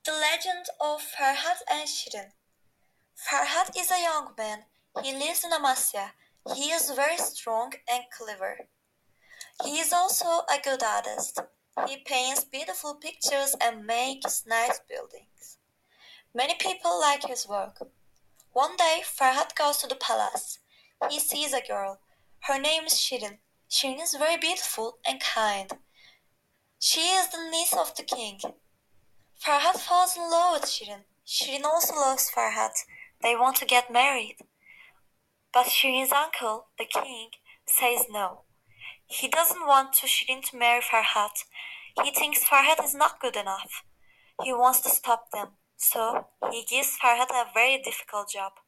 The Legend of Farhat and Shirin. Farhat is a young man. He lives in Amasya. He is very strong and clever. He is also a good artist. He paints beautiful pictures and makes nice buildings. Many people like his work. One day, Farhat goes to the palace. He sees a girl. Her name is Shirin. Shirin is very beautiful and kind. She is the niece of the king. Farhat falls in love with Shirin. Shirin also loves Farhat. They want to get married. But Shirin's uncle, the king, says no. He doesn't want Shirin to marry Farhat. He thinks Farhat is not good enough. He wants to stop them. So he gives Farhat a very difficult job.